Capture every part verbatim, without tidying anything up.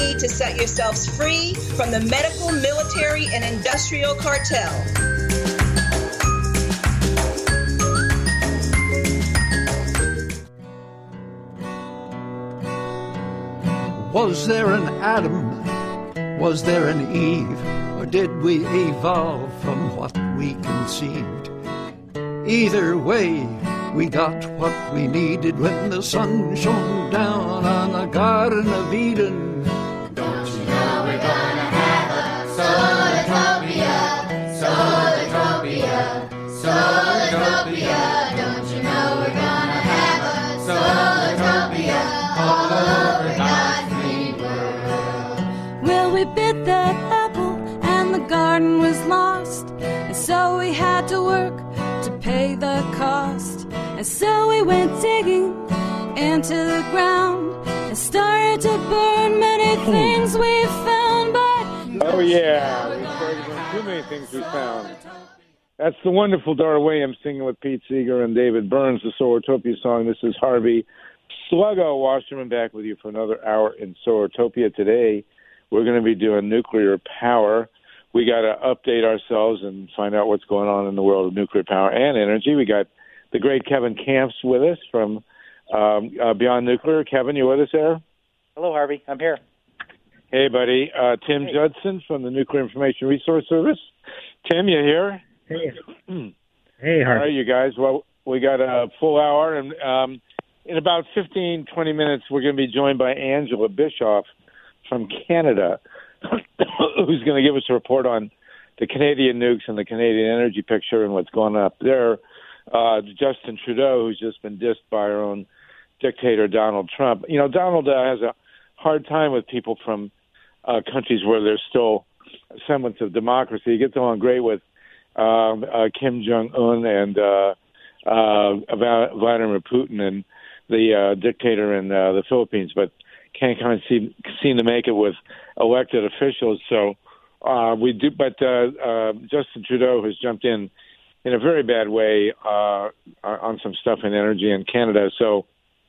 need to set yourselves free from the medical, military, and industrial cartel. Was there an Adam? Was there an Eve? Or did we evolve from what we conceived? Either way, we got what we needed when the sun shone down on the Garden of Eden. Don't you know we're gonna have a solartopia, solartopia, solartopia. Don't you know we're gonna have a solartopia all over God's green world? Well, we bit that apple and the garden was lost, and so we had to work to pay the cost. And so we went digging into the ground and started to burn many things we found. But oh yeah, we started with too many things we found. That's the wonderful Dara Williams singing with Pete Seeger and David Burns, the Solartopia song. This is Harvey Sluggo Wasserman back with you for another hour in Solartopia. Today, we're going to be doing nuclear power. We got to update ourselves and find out what's going on in the world of nuclear power and energy. We got the great Kevin Camps with us from um, uh, Beyond Nuclear. Kevin, you with us there? Hello, Harvey. I'm here. Hey, buddy. Uh, Tim hey. Judson from the Nuclear Information Resource Service. Tim, you here? Hey. Hey, Harvey. All right, you guys. Well, we got a full hour, and um, in about fifteen, twenty minutes, we're going to be joined by Angela Bischoff from Canada, who's going to give us a report on the Canadian nukes and the Canadian energy picture and what's going on up there. Uh, Justin Trudeau, who's just been dissed by our own dictator, Donald Trump. You know, Donald uh, has a hard time with people from uh, countries where there's still a semblance of democracy. He gets along great with um, uh, Kim Jong-un and uh, uh, Vladimir Putin and the uh, dictator in uh, the Philippines, but can't kind of seem, seem to make it with elected officials. So uh, we do, but uh, uh, Justin Trudeau has jumped in in a very bad way uh, on some stuff in energy in Canada. So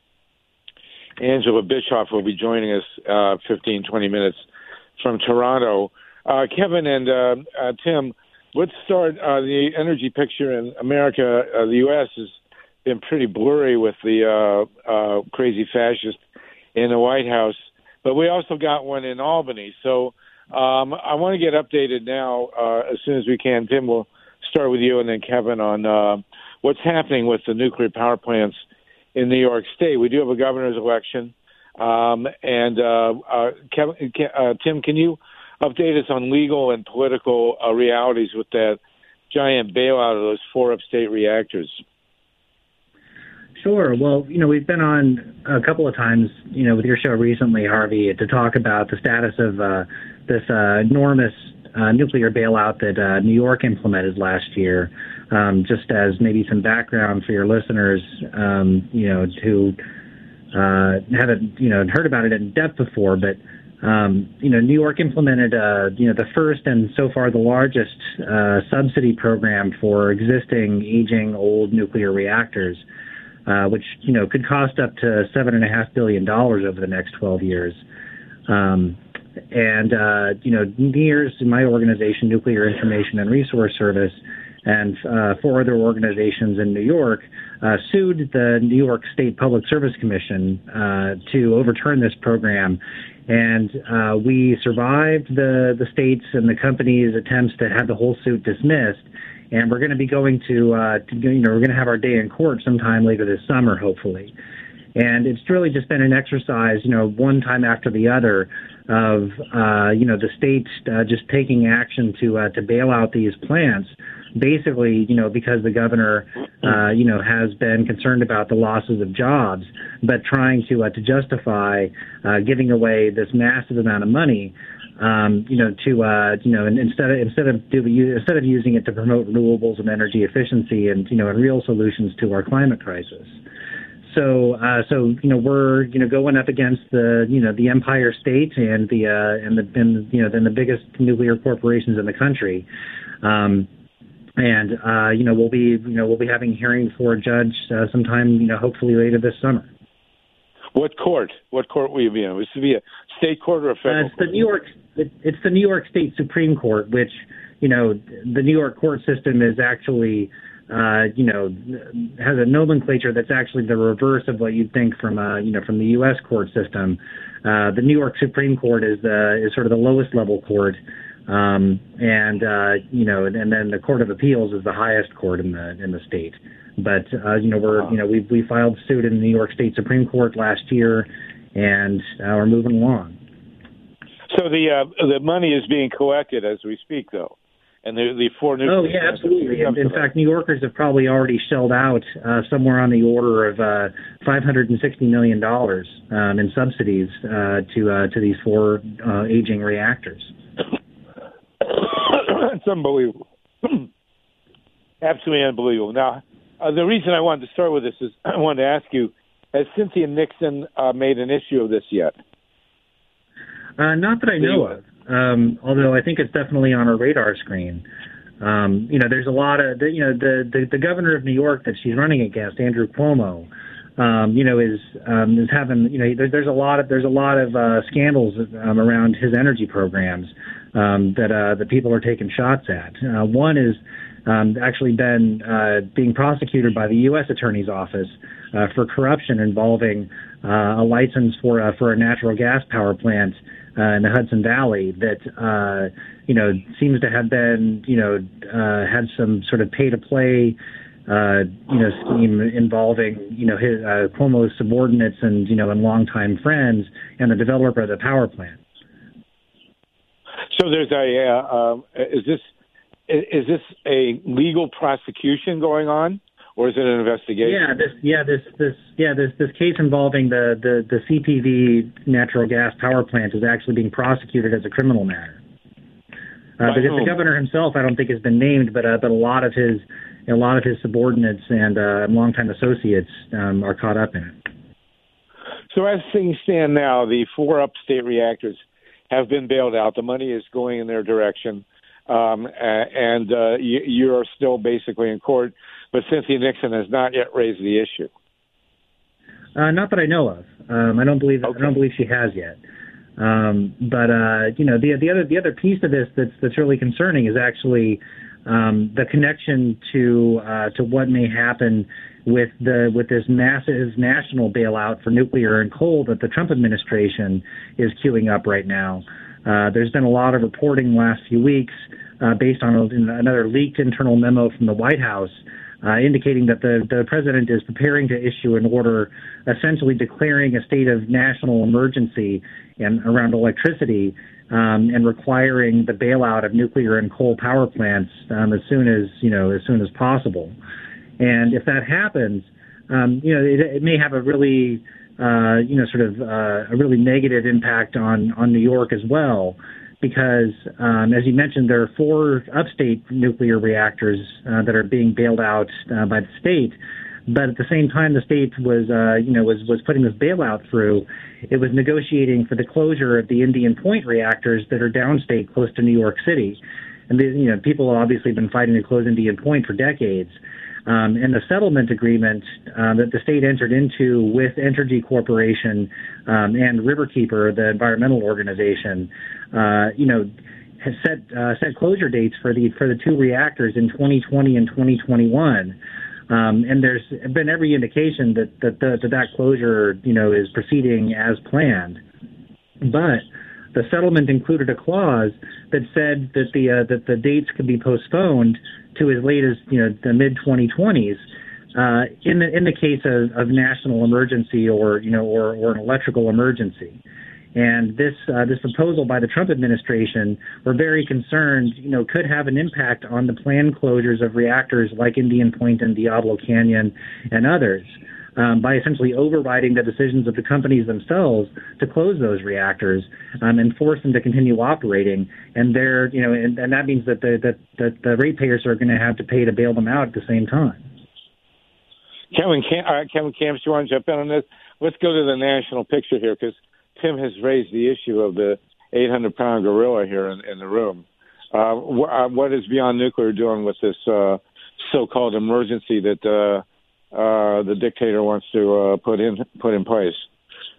Angela Bischoff will be joining us uh, fifteen, twenty minutes from Toronto. Uh, Kevin and uh, uh, Tim, let's start uh, the energy picture in America. Uh, the U S has been pretty blurry with the uh, uh, crazy fascist in the White House, but we also got one in Albany. So um, I want to get updated now uh, as soon as we can. Tim, we'll start with you and then Kevin on uh, what's happening with the nuclear power plants in New York State. We do have a governor's election. Um, and uh, uh, Kevin, uh, Tim, can you update us on legal and political uh, realities with that giant bailout of those four upstate reactors? Sure. Well, you know, we've been on a couple of times, you know, with your show recently, Harvey, to talk about the status of uh, this uh, enormous uh, nuclear bailout that uh, New York implemented last year. Um, just as maybe some background for your listeners, um, you know, who uh, haven't, you know, heard about it in depth before, but Um, you know, New York implemented, uh, you know, the first and so far the largest uh, subsidy program for existing, aging, old nuclear reactors, uh, which, you know, could cost up to seven and a half billion dollars over the next twelve years. Um, and, uh, you know, NEIRS, my organization, Nuclear Information and Resource Service, and uh, four other organizations in New York uh, sued the New York State Public Service Commission uh, to overturn this program. And uh, we survived the, the states and the companies' attempts to have the whole suit dismissed. And we're going to be going to, uh, to you know, we're going to have our day in court sometime later this summer, hopefully. And it's really just been an exercise, you know, one time after the other of, uh, you know, the states uh, just taking action to uh, to bail out these plants, basically, you know, because the governor, uh, you know, has been concerned about the losses of jobs, but trying to uh, to justify uh, giving away this massive amount of money, um, you know, to uh, you know, and instead of instead of do, instead of using it to promote renewables and energy efficiency and you know and real solutions to our climate crisis. So, uh, so you know, we're you know going up against the you know the Empire State and the uh, and the and you know then the biggest nuclear corporations in the country, um, and uh, you know we'll be you know we'll be having a hearing before a judge uh, sometime you know hopefully later this summer. What court? What court will you be in? This would be a state court or a federal? Uh, it's the New York. It, it's the New York State Supreme Court, which, you know, the New York court system is actually, uh, you know, has a nomenclature that's actually the reverse of what you'd think from, uh, you know, from the U S court system. Uh, the New York Supreme Court is the is sort of the lowest level court, um, and uh, you know, and, and then the Court of Appeals is the highest court in the in the state. But uh, you know, we're you know we we filed suit in the New York State Supreme Court last year, and uh, we're moving along. So the uh, the money is being collected as we speak, though, and the the four new. Oh yeah, absolutely. In, in fact, New Yorkers have probably already shelled out uh, somewhere on the order of uh, five hundred and sixty million dollars um, in subsidies uh, to uh, to these four uh, aging reactors. It's unbelievable, absolutely unbelievable. Now. Uh, the reason I wanted to start with this is I wanted to ask you, has Cynthia Nixon uh, made an issue of this yet? Uh, not that I know of, um, although I think it's definitely on her radar screen. Um, you know, there's a lot of, the, you know, the, the, the governor of New York that she's running against, Andrew Cuomo, um, you know, is um, is having, you know, there, there's a lot of there's a lot of uh, scandals um, around his energy programs um, that uh, that people are taking shots at. Uh, one is um, actually been uh, being prosecuted by the U S Attorney's Office uh, for corruption involving uh, a license for uh, for a natural gas power plant uh, in the Hudson Valley that uh, you know seems to have been you know uh, had some sort of pay to play. Uh, you know, scheme involving, you know, his, uh, Cuomo's subordinates and, you know, and longtime friends and the developer of the power plant. So there's a, uh, um, is this, is this a legal prosecution going on, or is it an investigation? Yeah, this, yeah, this, this, yeah, this, this case involving the, the, the C P V natural gas power plant is actually being prosecuted as a criminal matter. Uh, because the governor himself, I don't think has been named, but, uh, but a lot of his, a lot of his subordinates and uh, longtime associates um, are caught up in it. So as things stand now, the four upstate reactors have been bailed out. The money is going in their direction, um, and uh, you, you are still basically in court. But Cynthia Nixon has not yet raised the issue. Uh, not that I know of. Um, I don't believe. Okay. I don't believe she has yet. Um, but uh, you know, the the other the other piece of this that's that's really concerning is actually. Um, the connection to uh, to what may happen with the with this massive national bailout for nuclear and coal that the Trump administration is queuing up right now. Uh, there's been a lot of reporting the last few weeks uh, based on a, another leaked internal memo from the White House uh, indicating that the, the president is preparing to issue an order essentially declaring a state of national emergency and around electricity. Um, and requiring the bailout of nuclear and coal power plants um, as soon as you know as soon as possible. And if that happens, um, you know it, it may have a really uh, you know sort of uh, a really negative impact on on New York as well, because um, as you mentioned, there are four upstate nuclear reactors uh, that are being bailed out uh, by the state. But at the same time, the state was, uh, you know, was, was putting this bailout through. It was negotiating for the closure of the Indian Point reactors that are downstate, close to New York City. And the, you know, people have obviously been fighting to close Indian Point for decades. Um, and the settlement agreement uh, that the state entered into with Entergy Corporation um, and Riverkeeper, the environmental organization, uh, you know, has set uh, set closure dates for the for the two reactors in twenty twenty and twenty twenty-one. Um, and there's been every indication that that, the, that that closure, you know, is proceeding as planned. But the settlement included a clause that said that the uh, that the dates could be postponed to as late as you know the mid twenty twenties uh, in the in the case of, of national emergency or you know or, or an electrical emergency. And this uh, this proposal by the Trump administration, we're very concerned, you know, could have an impact on the planned closures of reactors like Indian Point and Diablo Canyon and others um, by essentially overriding the decisions of the companies themselves to close those reactors um, and force them to continue operating. And they're, you know, and, and that means that the that, that the ratepayers are going to have to pay to bail them out at the same time. Kevin, Cam- uh, Kevin Camps, you want to jump in on this? Let's go to the national picture here because Tim has raised the issue of the eight hundred pound gorilla here in, in the room. Uh, wh- uh, what is Beyond Nuclear doing with this uh, so-called emergency that uh, uh, the dictator wants to uh, put in put in place?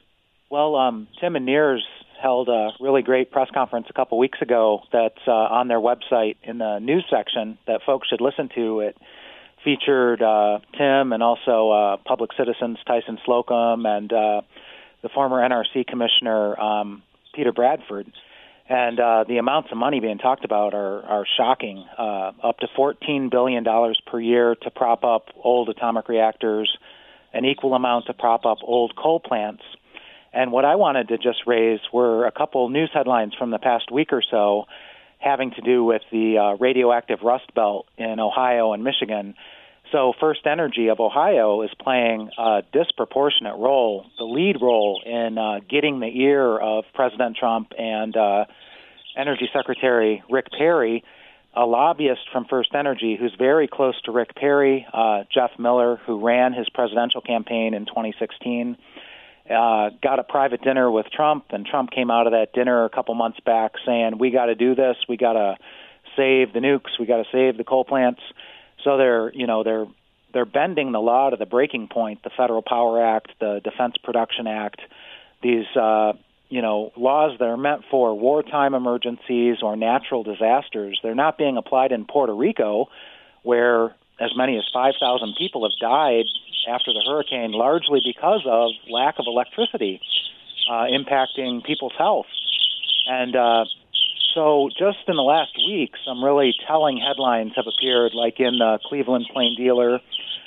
Well, um, Tim and Nears held a really great press conference a couple weeks ago that's uh, on their website in the news section that folks should listen to. It featured uh, Tim and also uh, Public Citizens Tyson Slocum and uh, the former N R C Commissioner um, Peter Bradford. And uh, the amounts of money being talked about are, are shocking, uh, up to fourteen billion dollars per year to prop up old atomic reactors, an equal amount to prop up old coal plants. And what I wanted to just raise were a couple news headlines from the past week or so having to do with the uh, radioactive rust belt in Ohio and Michigan. So First Energy of Ohio is playing a disproportionate role, the lead role in uh, getting the ear of President Trump and uh, Energy Secretary Rick Perry, a lobbyist from First Energy who's very close to Rick Perry, uh, Jeff Miller, who ran his presidential campaign in twenty sixteen, uh, got a private dinner with Trump, and Trump came out of that dinner a couple months back saying, we got to do this, we got to save the nukes, we got to save the coal plants. So they're, you know, they're they're bending the law to the breaking point. The Federal Power Act, the Defense Production Act, these, uh, you know, laws that are meant for wartime emergencies or natural disasters. They're not being applied in Puerto Rico, where as many as five thousand people have died after the hurricane, largely because of lack of electricity uh, impacting people's health. And uh, So just in the last week, some really telling headlines have appeared, like in the Cleveland Plain Dealer,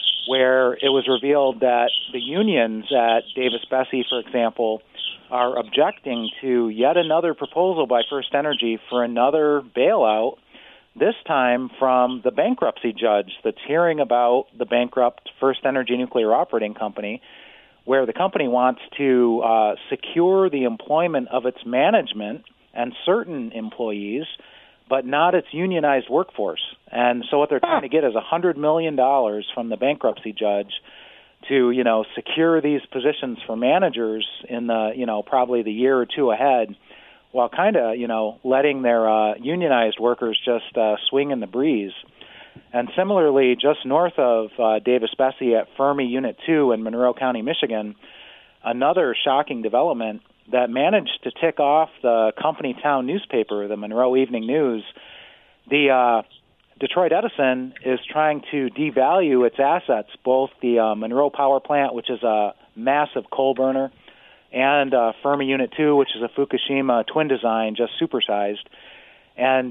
where it was revealed that the unions at Davis-Besse, for example, are objecting to yet another proposal by First Energy for another bailout, this time from the bankruptcy judge that's hearing about the bankrupt First Energy Nuclear Operating Company, where the company wants to uh, secure the employment of its management and certain employees, but not its unionized workforce. And so what they're trying to get is one hundred million dollars from the bankruptcy judge to, you know, secure these positions for managers in the, you know, probably the year or two ahead, while kind of, you know, letting their uh, unionized workers just uh, swing in the breeze. And similarly, just north of uh, Davis-Besse at Fermi Unit two in Monroe County, Michigan, another shocking development that managed to tick off the company town newspaper, the Monroe Evening News. The uh, Detroit Edison is trying to devalue its assets, both the uh, Monroe Power Plant, which is a massive coal burner, and uh, Fermi Unit two, which is a Fukushima twin design, just supersized. And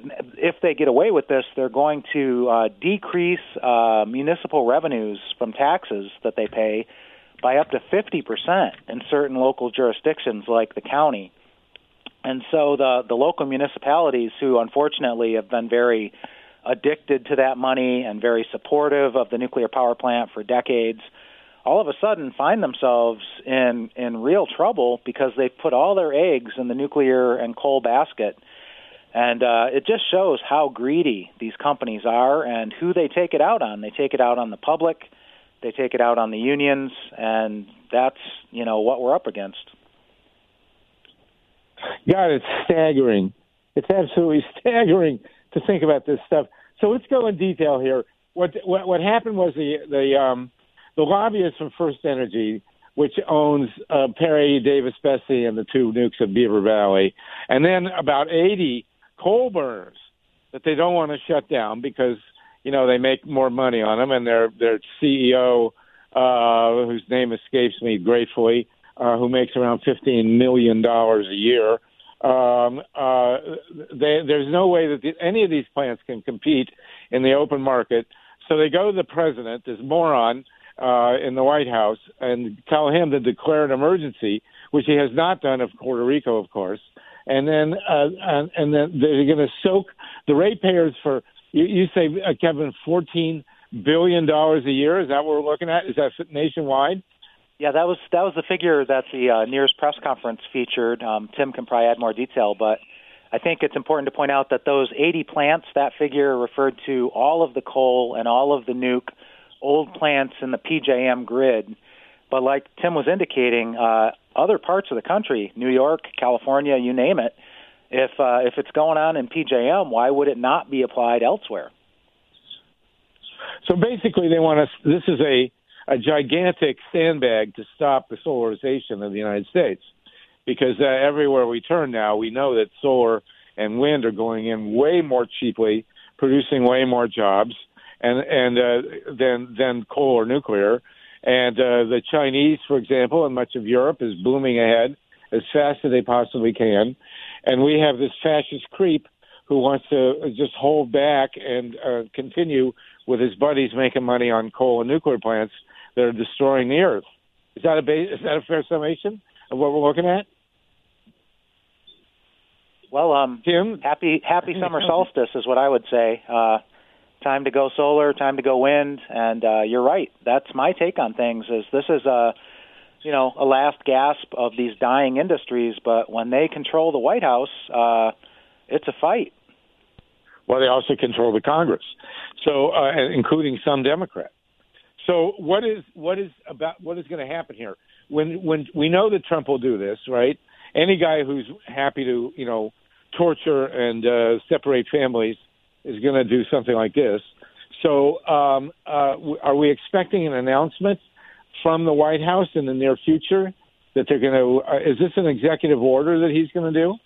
if they get away with this, they're going to uh, decrease uh, municipal revenues from taxes that they pay by up to fifty percent in certain local jurisdictions like the county. And so the, the local municipalities, who unfortunately have been very addicted to that money and very supportive of the nuclear power plant for decades, all of a sudden find themselves in, in real trouble because they've put all their eggs in the nuclear and coal basket. And uh, it just shows how greedy these companies are and who they take it out on. They take it out on the public, they take it out on the unions, and that's, you know, what we're up against. God, it's staggering. It's absolutely staggering to think about this stuff. So let's go in detail here. What what, what happened was the the um, the lobbyists from First Energy, which owns uh, Perry, Davis-Besse, and the two nukes of Beaver Valley, and then about eighty coal burners that they don't want to shut down because, you know, they make more money on them, and their their C E O, uh, whose name escapes me gratefully, uh, who makes around fifteen million dollars a year, um, uh, they, there's no way that the, any of these plants can compete in the open market. So they go to the president, this moron, uh, in the White House, and tell him to declare an emergency, which he has not done of Puerto Rico, of course. And then, uh, and, and then they're going to soak the ratepayers for, you, you say, uh, Kevin, fourteen billion dollars a year. Is that what we're looking at? Is that nationwide? Yeah, that was that was the figure that the uh, Nears press conference featured. Um, Tim can probably add more detail, but I think it's important to point out that those eighty plants, that figure referred to all of the coal and all of the nuke old plants in the P J M grid. But like Tim was indicating, uh, other parts of the country, New York, California, you name it, if uh, if it's going on in P J M, why would it not be applied elsewhere? So basically they want us, this is a, a gigantic sandbag to stop the solarization of the United States. Because uh, everywhere we turn now, we know that solar and wind are going in way more cheaply, producing way more jobs and and uh, than than coal or nuclear. And uh, the Chinese, for example, and much of Europe is booming ahead as fast as they possibly can. And we have this fascist creep who wants to just hold back and uh, continue with his buddies making money on coal and nuclear plants that are destroying the earth. Is that a ba- is that a fair summation of what we're looking at? Well, um, Tim? happy happy summer solstice is what I would say. Uh, time to go solar, time to go wind, and uh, you're right. That's my take on things. Is this is a you know a last gasp of these dying industries, but when they control the White House, uh, it's a fight. Well, they also control the Congress, so uh, including some Democrats. So what is what is about what is going to happen here? When when we know that Trump will do this, right? Any guy who's happy to you know torture and uh, separate families is going to do something like this. So um, uh, are we expecting an announcement from the White House in the near future that they're going to? Uh, is this an executive order that he's going to do?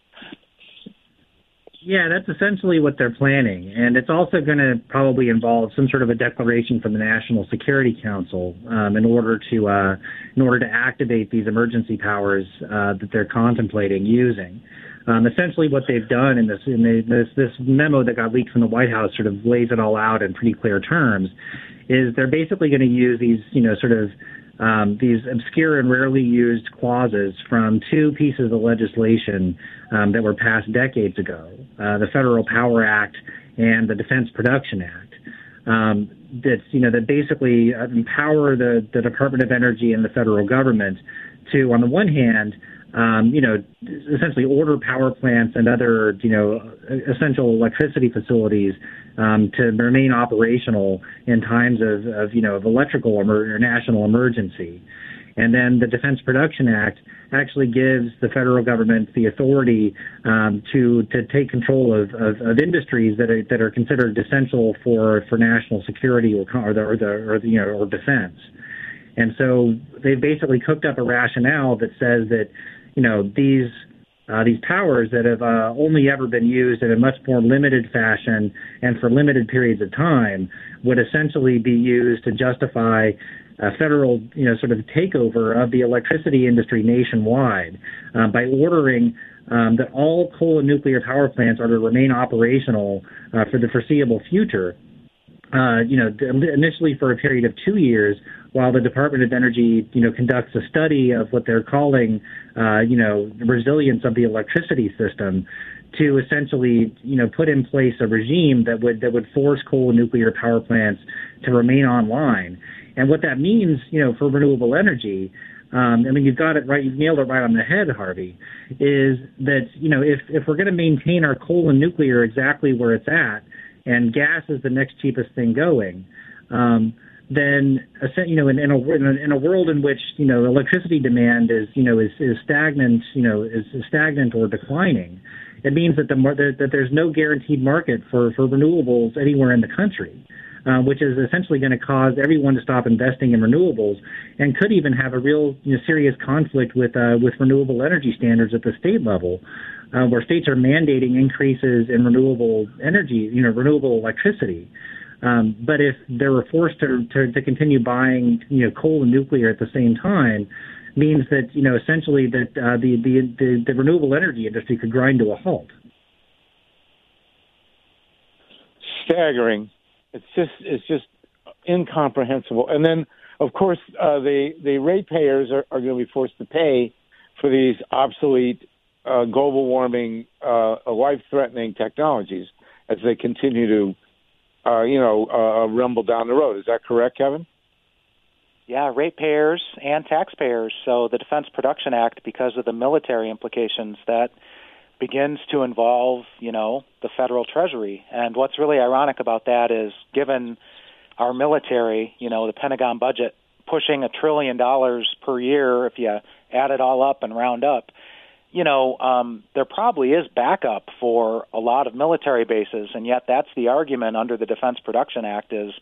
Yeah, that's essentially what they're planning. And it's also going to probably involve some sort of a declaration from the National Security Council um, in order to uh, in order to activate these emergency powers uh, that they're contemplating using. Um, essentially what they've done in this in the, this this memo that got leaked from the White House sort of lays it all out in pretty clear terms, is they're basically going to use these, you know, sort of Um, these obscure and rarely used clauses from two pieces of legislation um, that were passed decades ago, uh, the Federal Power Act and the Defense Production Act, um, that's, you know, that basically empower the, the Department of Energy and the federal government to, on the one hand, um, you know, essentially order power plants and other, you know, essential electricity facilities um, to remain operational in times of, of you know, of electrical emer- or national emergency. And then the Defense Production Act actually gives the federal government the authority um, to to take control of, of, of industries that are that are considered essential for, for national security or or the, or the or the you know or defense. And so they've basically cooked up a rationale that says that, you know, these uh, these powers that have uh, only ever been used in a much more limited fashion and for limited periods of time would essentially be used to justify a federal, you know, sort of takeover of the electricity industry nationwide uh, by ordering um, that all coal and nuclear power plants are to remain operational uh, for the foreseeable future. Uh, you know, initially for a period of two years, while the Department of Energy, you know, conducts a study of what they're calling, uh, you know, the resilience of the electricity system, to essentially, you know, put in place a regime that would that would force coal and nuclear power plants to remain online. And what that means, you know, for renewable energy, um, I mean, you've got it right, you've nailed it right on the head, Harvey, is that, you know, if if we're going to maintain our coal and nuclear exactly where it's at, and gas is the next cheapest thing going, um, then, you know, in, in, a, in, a, in a world in which, you know, electricity demand is, you know, is, is stagnant, you know, is, is stagnant or declining, it means that the that, that there's no guaranteed market for, for renewables anywhere in the country, uh, which is essentially going to cause everyone to stop investing in renewables and could even have a real, you know, serious conflict with uh, with renewable energy standards at the state level. Uh, where states are mandating increases in renewable energy, you know, renewable electricity. Um, but if they were forced to, to, to continue buying, you know, coal and nuclear at the same time, means that, you know, essentially that uh, the, the, the, the renewable energy industry could grind to a halt. Staggering. It's just it's just incomprehensible. And then, of course, uh, the, the ratepayers are, are going to be forced to pay for these obsolete Uh, global warming, uh, life-threatening technologies as they continue to, uh, you know, uh, rumble down the road. Is that correct, Kevin? Yeah, ratepayers and taxpayers. So the Defense Production Act, because of the military implications, that begins to involve, you know, the federal treasury. And what's really ironic about that is, given our military, you know, the Pentagon budget pushing a trillion dollars per year, if you add it all up and round up, you know, um, there probably is backup for a lot of military bases, and yet that's the argument under the Defense Production Act is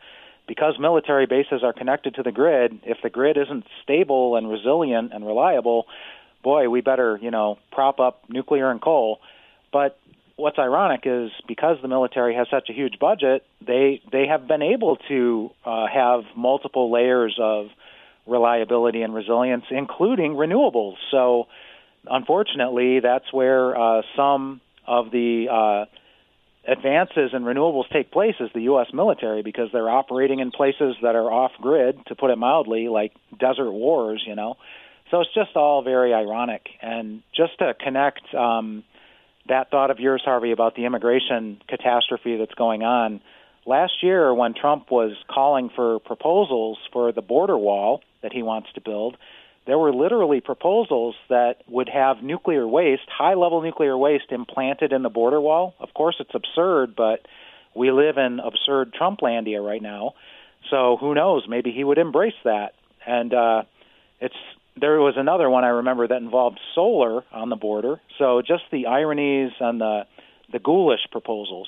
because military bases are connected to the grid, if the grid isn't stable and resilient and reliable, boy, we better, you know, prop up nuclear and coal. But what's ironic is because the military has such a huge budget, they they have been able to uh, have multiple layers of reliability and resilience, including renewables. So, unfortunately, that's where uh, some of the uh, advances in renewables take place is the U S military, because they're operating in places that are off-grid, to put it mildly, like desert wars, you know. So it's just all very ironic. And just to connect um, that thought of yours, Harvey, about the immigration catastrophe that's going on, last year when Trump was calling for proposals for the border wall that he wants to build, there were literally proposals that would have nuclear waste, high-level nuclear waste, implanted in the border wall. Of course, it's absurd, but we live in absurd Trumplandia right now. So who knows? Maybe he would embrace that. And uh, it's there was another one I remember that involved solar on the border. So just the ironies and the the ghoulish proposals.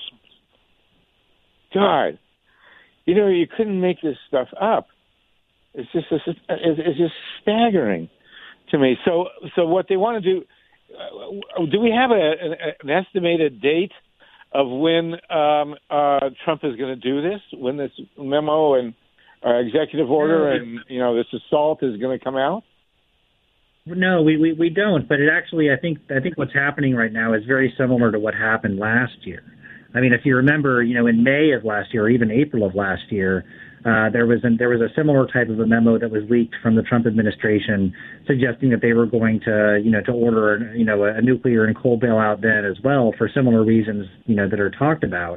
God, you know, you couldn't make this stuff up. It's just it's, it's just staggering to me. So so what they want to do? Uh, do we have a, an, an estimated date of when um, uh, Trump is going to do this? When this memo and uh, executive order and you know this assault is going to come out? No, we, we, we don't. But it actually, I think I think what's happening right now is very similar to what happened last year. I mean, if you remember, you know, in May of last year, or even April of last year, uh, there was an, there was a similar type of a memo that was leaked from the Trump administration, suggesting that they were going to, you know, to order, you know, a, a nuclear and coal bailout then as well for similar reasons, you know, that are talked about.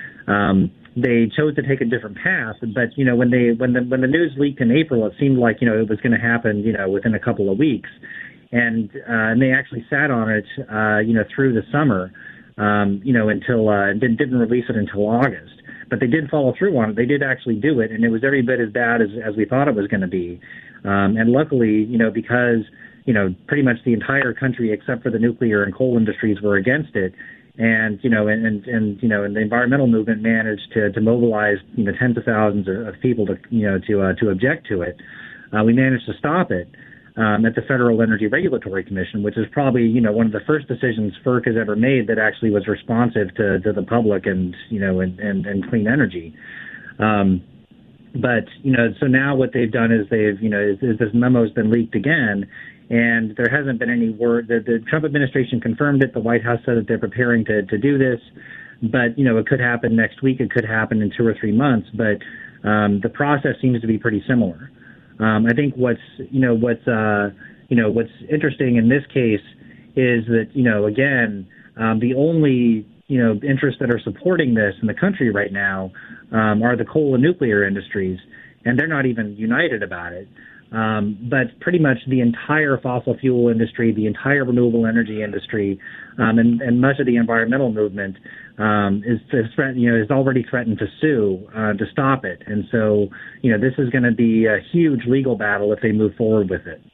Um, they chose to take a different path, but you know, when they when the when the news leaked in April, it seemed like you know it was going to happen, you know, within a couple of weeks, and uh, and they actually sat on it, uh, you know, through the summer. Um, you know, until uh, didn't, didn't release it until August. But they did follow through on it. They did actually do it, and it was every bit as bad as, as we thought it was going to be. Um, and luckily, you know, because, you know, pretty much the entire country except for the nuclear and coal industries were against it. And, you know, and, and, and you know, and the environmental movement managed to, to mobilize, you know, tens of thousands of, of people to, you know, to, uh, to object to it. Uh, we managed to stop it. Um, at the Federal Energy Regulatory Commission, which is probably, you know, one of the first decisions FERC has ever made that actually was responsive to, to the public and, you know, and, and, and clean energy. Um, but, you know, so now what they've done is they've, you know, is, is this memo's been leaked again, and there hasn't been any word. The, the Trump administration confirmed it. The White House said that they're preparing to, to do this, but, you know, it could happen next week. It could happen in two or three months, but um, the process seems to be pretty similar. Um, I think what's, you know, what's, uh, you know, what's interesting in this case is that, you know, again, um, the only, you know, interests that are supporting this in the country right now um, are the coal and nuclear industries, and they're not even united about it. Um, but pretty much the entire fossil fuel industry, the entire renewable energy industry, um, and, and much of the environmental movement um, is, is threat, you know, is already threatened to sue uh, to stop it. And so, you know, this is going to be a huge legal battle if they move forward with it.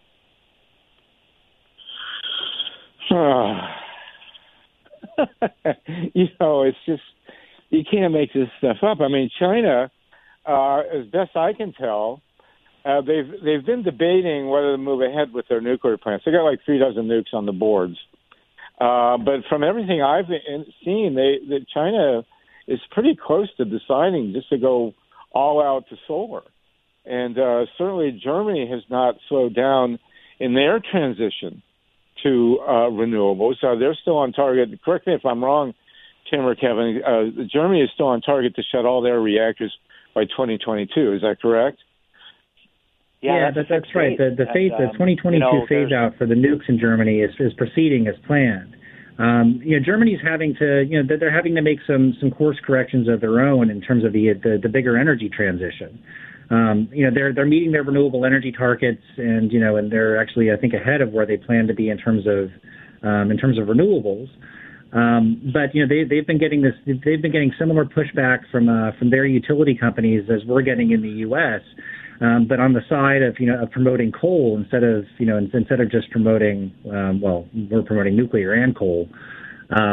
You know, it's just, you can't make this stuff up. I mean, China, uh, as best I can tell, Uh, they've they've been debating whether to move ahead with their nuclear plants. They got like three dozen nukes on the boards, uh, but from everything I've seen, they that China is pretty close to deciding just to go all out to solar, and uh, certainly Germany has not slowed down in their transition to uh, renewables. Uh, they're still on target. Correct me if I'm wrong, Tim or Kevin. Uh, Germany is still on target to shut all their reactors by twenty twenty-two. Is that correct? Yeah, yeah that's, that's right. The the, phase, um, the twenty twenty-two you know, phase out for the nukes in Germany is, is proceeding as planned. Um, you know, Germany's having to, you know, they're having to make some some course corrections of their own in terms of the the, the bigger energy transition. Um, you know, they're they're meeting their renewable energy targets, and you know, and they're actually, I think, ahead of where they plan to be in terms of um, in terms of renewables. Um, but you know, they they've been getting this, they've been getting similar pushback from uh, from their utility companies as we're getting in the U S Um, but on the side of, you know, of promoting coal instead of, you know, instead of just promoting, um, well, we're promoting nuclear and coal. Um,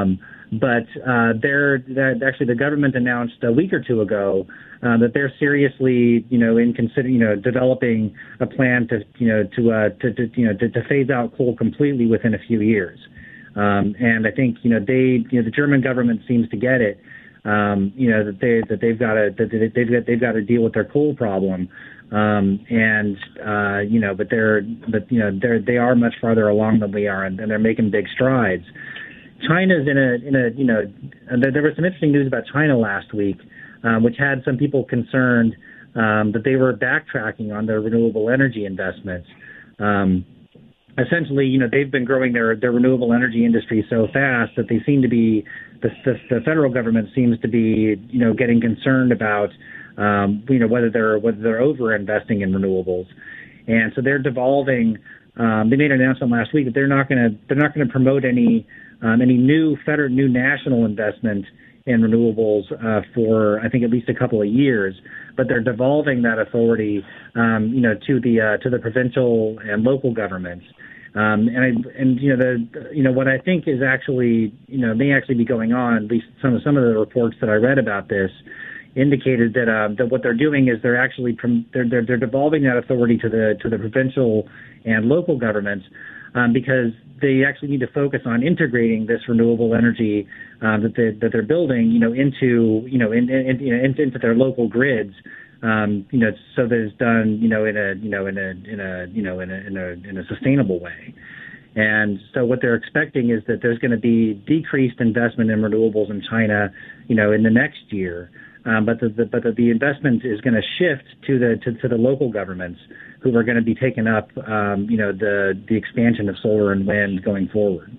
But uh, they're, they're actually the government announced a week or two ago uh, that they're seriously, you know, in consider, you know, developing a plan to, you know, to, uh, to, to you know, to, to phase out coal completely within a few years. Um, and I think, you know, they, you know, the German government seems to get it. Um, you know, that they that they've got to that they've got they've got to deal with their coal problem. Um, and uh, you know, but they're but you know they're they are much farther along than we are, and, and they're making big strides. China's in a in a you know there, there was some interesting news about China last week, um, which had some people concerned um, that they were backtracking on their renewable energy investments. Um, essentially, you know, they've been growing their their renewable energy industry so fast that they seem to be the the, the federal government seems to be you know getting concerned about um, you know whether they're whether they're over investing in renewables, and so they're devolving. Um, they made an announcement last week that they're not going to they're not going to promote any um, any new federal new national investment in renewables uh, for I think at least a couple of years, but they're devolving that authority um, you know to the uh, to the provincial and local governments. Um, and I, and you know the you know what I think is actually you know may actually be going on. At least some of some of the reports that I read about this indicated that uh, that what they're doing is they're actually they're, they're they're devolving that authority to the to the provincial and local governments um, because they actually need to focus on integrating this renewable energy um, that they that they're building you know into you know in, in, you know into their local grids. Um, you know, so that it's done, you know, in a, you know, in a, in a, you know, in a, in a, in a sustainable way. And so what they're expecting is that there's going to be decreased investment in renewables in China, you know, in the next year. Um, but the, the but the, the investment is going to shift to the to, to the local governments who are going to be taking up, um, you know, the the expansion of solar and wind going forward.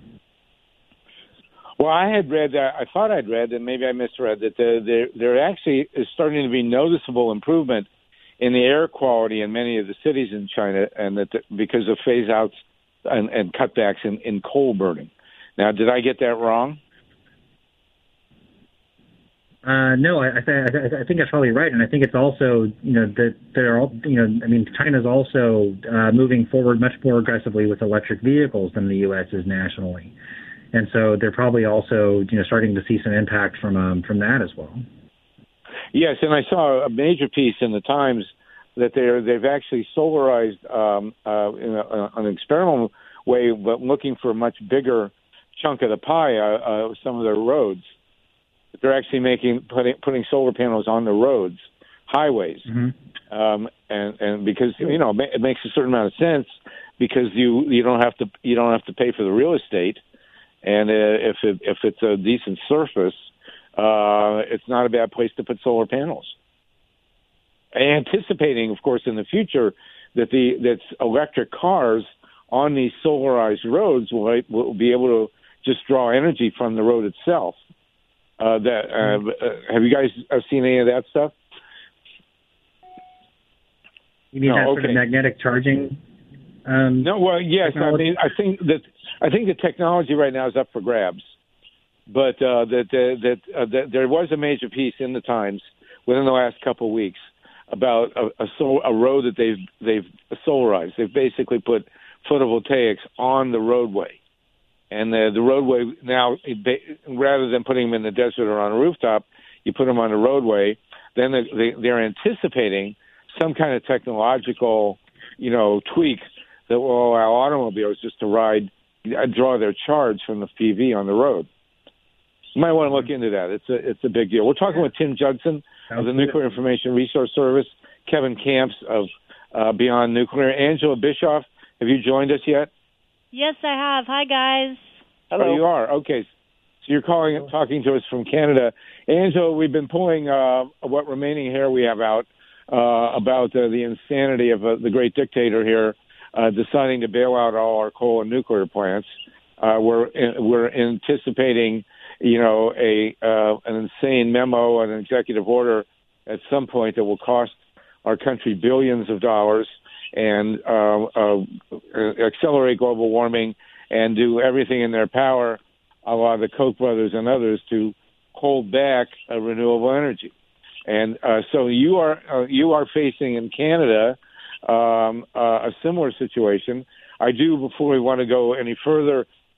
Well, I had read, uh, I thought I'd read, and maybe I misread, that there, there, there actually is starting to be noticeable improvement in the air quality in many of the cities in China, and that the, because of phase-outs and, and cutbacks in, in coal burning. Now, did I get that wrong? Uh, no, I, I, th- I think that's probably right, and I think it's also, you know, that they're all, you know, I mean, China's also uh, moving forward much more aggressively with electric vehicles than the U S is nationally. And so they're probably also, you know, starting to see some impact from um, from that as well. Yes, and I saw a major piece in the Times that they're they've actually solarized um, uh, in a, an experimental way, but looking for a much bigger chunk of the pie, uh, uh, some of their roads. They're actually making putting putting solar panels on the roads, highways, mm-hmm. um, and and because you know it makes a certain amount of sense because you you don't have to you don't have to pay for the real estate. And uh, if it, if it's a decent surface, uh, it's not a bad place to put solar panels. Anticipating, of course, in the future that the that electric cars on these solarized roads will, will be able to just draw energy from the road itself. Uh, that uh, have you guys seen any of that stuff? You mean no, that okay. sort of magnetic charging? Um, no, well, yes. Technology? I mean, I think that. I think the technology right now is up for grabs, but uh, that that uh, that there was a major piece in the Times within the last couple of weeks about a, a, sol- a road that they've they've solarized. They've basically put photovoltaics on the roadway, and the the roadway now, rather than putting them in the desert or on a rooftop, you put them on the roadway. Then they, they're anticipating some kind of technological, you know, tweak that will allow automobiles just to ride. Draw their charge from the P V on the road. You might want to look into that. It's a it's a big deal. We're talking with Tim Judson of the Nuclear Information Resource Service, Kevin Camps of uh, Beyond Nuclear, Angela Bischoff. Have you joined us yet? Yes, I have. Hi, guys. Hello. Oh, you are? Okay. So you're calling, talking to us from Canada. Angela, we've been pulling uh, what remaining hair we have out uh, about uh, the insanity of uh, the great dictator here, Uh, deciding to bail out all our coal and nuclear plants. Uh, we're we're anticipating, you know, a uh, an insane memo, an executive order at some point that will cost our country billions of dollars and uh, uh, accelerate global warming and do everything in their power, a la the Koch brothers and others, to hold back uh, renewable energy. And uh, so you are uh, you are facing in Canada Um, uh, a similar situation. I do, before we want to go any further,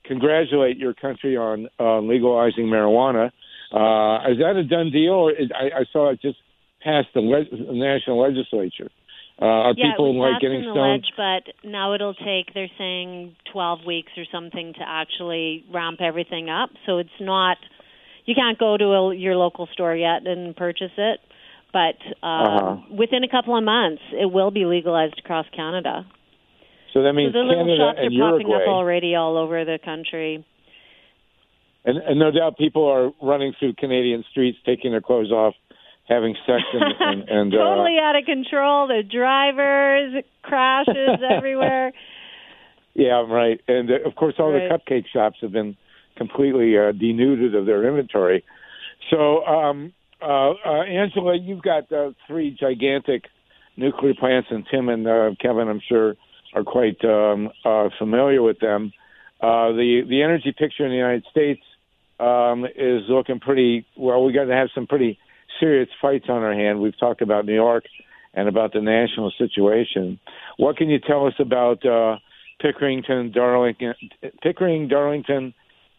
congratulate your country on uh, legalizing marijuana. Uh, is that a done deal? Or is, I, I saw it just passed the, le- the national legislature. Uh, are yeah, people it was like getting in the stoned? ledge, but now it'll take, they're saying, twelve weeks or something to actually ramp everything up. So it's not, you can't go to a, your local store yet and purchase it. But uh, uh-huh. within a couple of months, it will be legalized across Canada. So that means so the little Canada shops and are popping Uruguay. up already all over the country. And, and no doubt people are running through Canadian streets, taking their clothes off, having sex, and, and, and totally uh, out of control. The drivers, crashes everywhere. Yeah, right. And uh, of course, all right. the cupcake shops have been completely uh, denuded of their inventory. So, um, uh, uh, Angela, you've got uh, three gigantic nuclear plants, and Tim and uh, Kevin, I'm sure, are quite um, uh, familiar with them. Uh, the the energy picture in the United States um, is looking pretty well. We got to have some pretty serious fights on our hand. We've talked about New York and about the national situation. What can you tell us about uh, Pickerington, Darlington, Pickering, Darlington,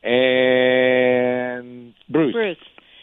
and Bruce? Bruce.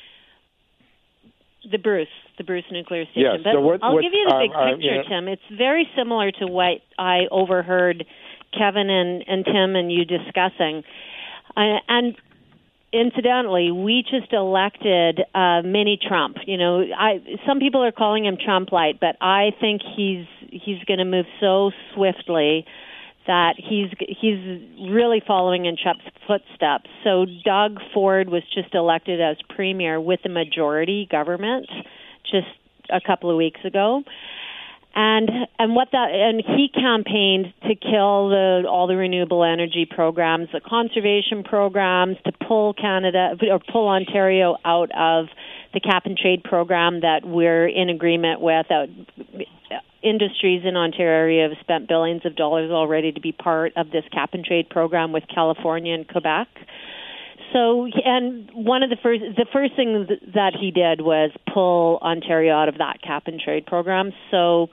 The Bruce, the Bruce nuclear station. Yes. But So what, I'll what, give you the big uh, uh, picture, you know, Tim. It's very similar to what I overheard Kevin and, and Tim and you discussing. Uh, and incidentally, we just elected uh, mini Trump. You know, I some people are calling him Trump light, but I think he's he's going to move so swiftly that he's he's really following in Trump's footsteps. So Doug Ford was just elected as premier with a majority government just a couple of weeks ago. And and what that and he campaigned to kill the all the renewable energy programs, the conservation programs, to pull Canada or pull Ontario out of the cap and trade program that we're in agreement with. Uh, industries in Ontario have spent billions of dollars already to be part of this cap and trade program with California and Quebec. So, and one of the first, the first thing that he did was pull Ontario out of that cap and trade program. So,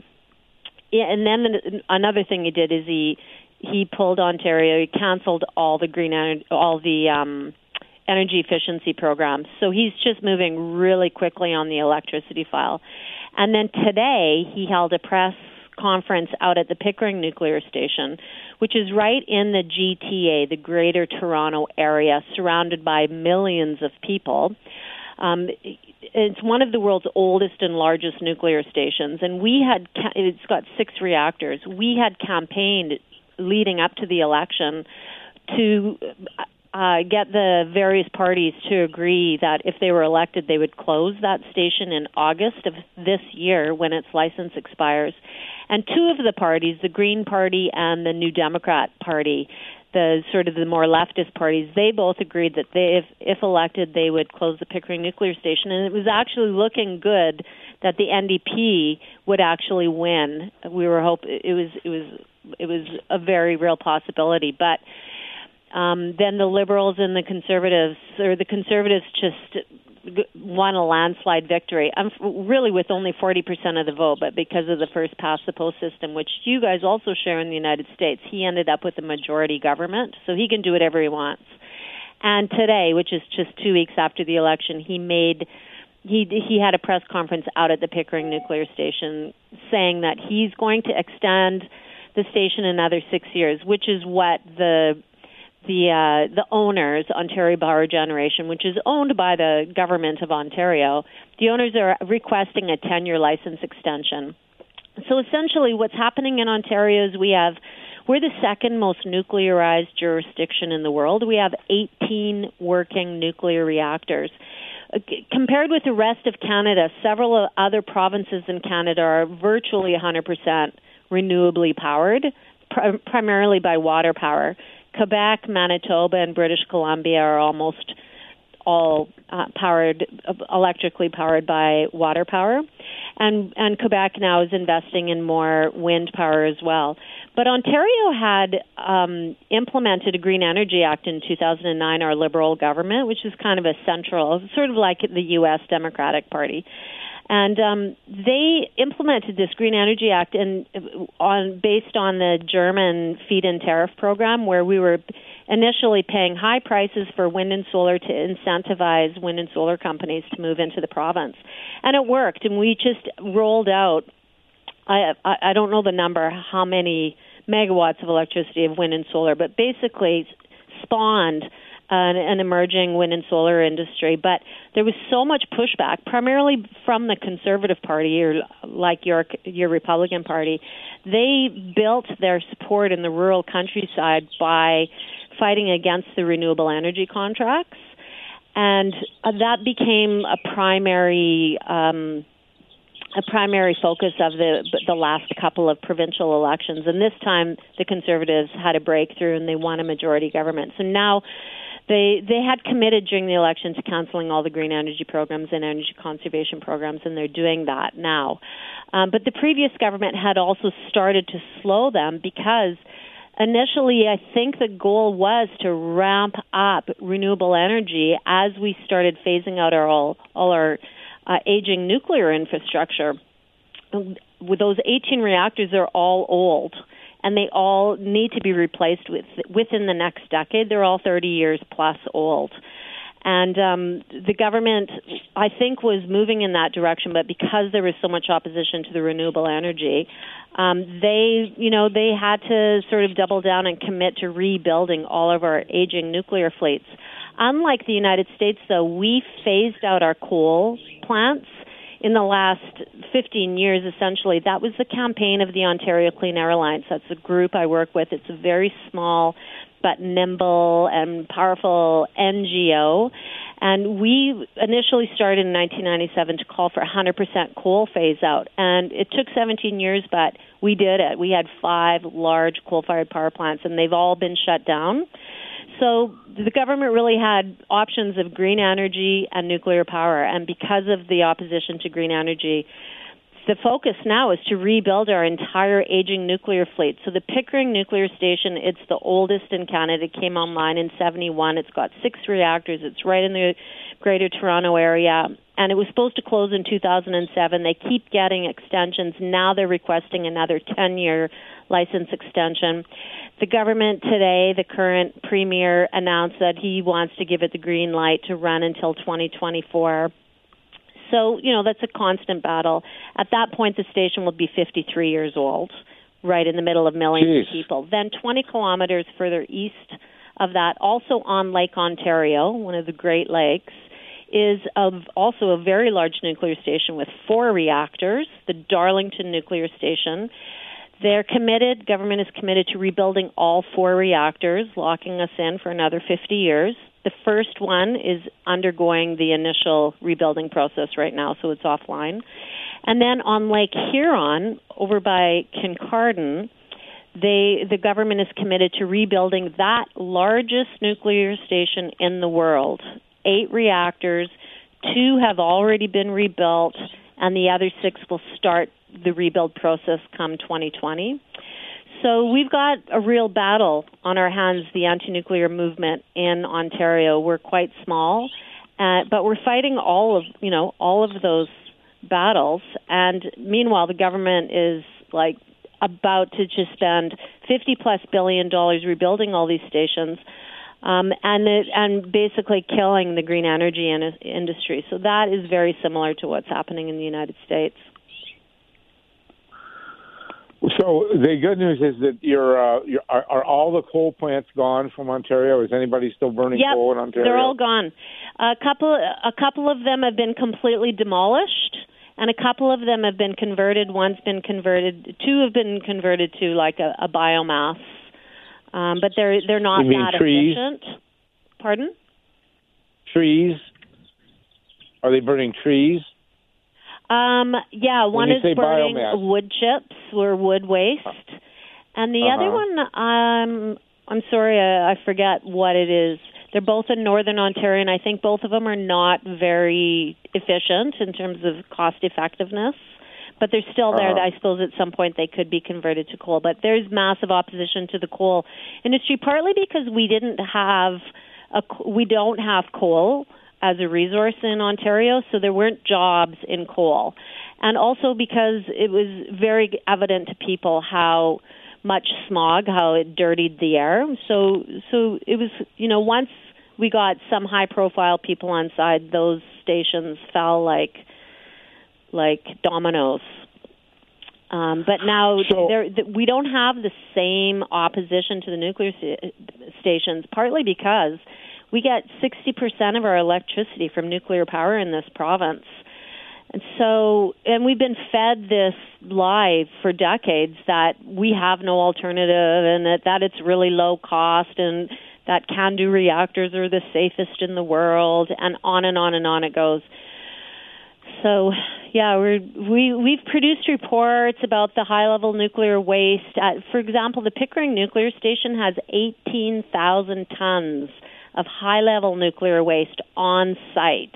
and then another thing he did is he he pulled Ontario, he canceled all the green energy, all the um, energy efficiency programs. So he's just moving really quickly on the electricity file. And then today he held a press conference out at the Pickering Nuclear Station, which is right in the G T A, the Greater Toronto Area, surrounded by millions of people. Um, it's one of the world's oldest and largest nuclear stations, and we had it's got six reactors. We had campaigned leading up to the election to uh, get the various parties to agree that if they were elected, they would close that station in August of this year when its license expires. And two of the parties, the Green Party and the New Democrat Party, the sort of the more leftist parties, they both agreed that they, if, if elected, they would close the Pickering Nuclear Station. And it was actually looking good that the N D P would actually win. We were hope it was it was it was a very real possibility, but. Um, then the Liberals and the Conservatives, or the Conservatives just won a landslide victory. I'm really with only forty percent of the vote, but because of the first past the post system, which you guys also share in the United States, he ended up with a majority government, so he can do whatever he wants. And today, which is just two weeks after the election, he made he he had a press conference out at the Pickering Nuclear Station saying that he's going to extend the station another six years, which is what the the uh, the owners, Ontario Power Generation, which is owned by the government of Ontario, the owners are requesting a ten-year license extension. So essentially what's happening in Ontario is we have, we're the second most nuclearized jurisdiction in the world. We have eighteen working nuclear reactors. Uh, compared with the rest of Canada, several other provinces in Canada are virtually one hundred percent renewably powered, pr- primarily by water power. Quebec, Manitoba, and British Columbia are almost all uh, powered, electrically powered by water power. And, and Quebec now is investing in more wind power as well. But Ontario had um, implemented a Green Energy Act in two thousand nine, our Liberal government, which is kind of a central, sort of like the U S Democratic Party. And um, they implemented this Green Energy Act in, on based on the German feed-in tariff program, where we were initially paying high prices for wind and solar to incentivize wind and solar companies to move into the province. And it worked, and we just rolled out, I, I, I don't know the number, how many megawatts of electricity of wind and solar, but basically spawned an, an emerging wind and solar industry. But there was so much pushback, primarily from the Conservative Party, or like your your Republican Party. They built their support in the rural countryside by fighting against the renewable energy contracts, and uh, that became a primary um, a primary focus of the the last couple of provincial elections. And this time, the Conservatives had a breakthrough, and they won a majority government. So now, They they had committed during the election to canceling all the green energy programs and energy conservation programs, and they're doing that now. Um, but the previous government had also started to slow them because initially I think the goal was to ramp up renewable energy as we started phasing out our all, all our uh, aging nuclear infrastructure. With those eighteen reactors, they're all old, and they all need to be replaced with, within the next decade. They're all thirty years plus old. And um, the government, I think, was moving in that direction, but because there was so much opposition to the renewable energy, um, they, you know, they had to sort of double down and commit to rebuilding all of our aging nuclear fleets. Unlike the United States, though, we phased out our coal plants in the last fifteen years, essentially. That was the campaign of the Ontario Clean Air Alliance. That's a group I work with. It's a very small but nimble and powerful N G O. And we initially started in nineteen ninety-seven to call for one hundred percent coal phase out. And it took seventeen years, but we did it. We had five large coal-fired power plants, and they've all been shut down. So the government really had options of green energy and nuclear power, and because of the opposition to green energy, the focus now is to rebuild our entire aging nuclear fleet. So the Pickering Nuclear Station, it's the oldest in Canada. It came online in seventy-one. It's got six reactors. It's right in the Greater Toronto area, and it was supposed to close in two thousand seven. They keep getting extensions. Now they're requesting another ten-year license extension. The government today, the current premier, announced that he wants to give it the green light to run until twenty twenty-four. So, you know, that's a constant battle. At that point, the station will be fifty-three years old, right in the middle of millions Jeez. of people. Then twenty kilometers further east of that, also on Lake Ontario, one of the Great Lakes, is of also a very large nuclear station with four reactors, the Darlington Nuclear Station. They're committed, government is committed to rebuilding all four reactors, locking us in for another fifty years. The first one is undergoing the initial rebuilding process right now, so it's offline. And then on Lake Huron, over by Kincardine, they, the government is committed to rebuilding that largest nuclear station in the world. Eight reactors, two have already been rebuilt, and the other six will start the rebuild process come twenty twenty. So we've got a real battle on our hands, the anti-nuclear movement in Ontario. We're quite small, uh, but we're fighting all of, you know, all of those battles. And meanwhile, the government is like about to just spend fifty plus billion dollars rebuilding all these stations, um, and it, and basically killing the green energy in, industry. So that is very similar to what's happening in the United States. So the good news is that you're, uh, you're are, are all the coal plants gone from Ontario? Is anybody still burning yep, coal in Ontario? They're all gone. A couple, a couple of them have been completely demolished, and a couple of them have been converted. One's been converted. Two have been converted to like a, a biomass, um, but they're they're not you mean that trees? efficient. Pardon? Trees? Are they burning trees? Um, yeah, one is burning biomass. wood chips or wood waste, and the Uh-huh. other one, um, I'm sorry, I, I forget what it is. They're both in Northern Ontario, and I think both of them are not very efficient in terms of cost effectiveness, but they're still there. Uh-huh. I suppose at some point they could be converted to coal, but there's massive opposition to the coal industry, partly because we didn't have a, we don't have coal as a resource in Ontario, so there weren't jobs in coal. And also because it was very evident to people how much smog, how it dirtied the air. So, so it was, you know, once we got some high-profile people on side, those stations fell like like dominoes. Um, but now so, there, th- we don't have the same opposition to the nuclear st- stations, partly because we get sixty percent of our electricity from nuclear power in this province. And so, and we've been fed this lie for decades that we have no alternative and that, that it's really low cost and that CANDU reactors are the safest in the world, and on and on and on it goes. So, yeah, we're, we, we've produced reports about the high-level nuclear waste. At, for example, the Pickering Nuclear Station has eighteen thousand tons of high-level nuclear waste on site.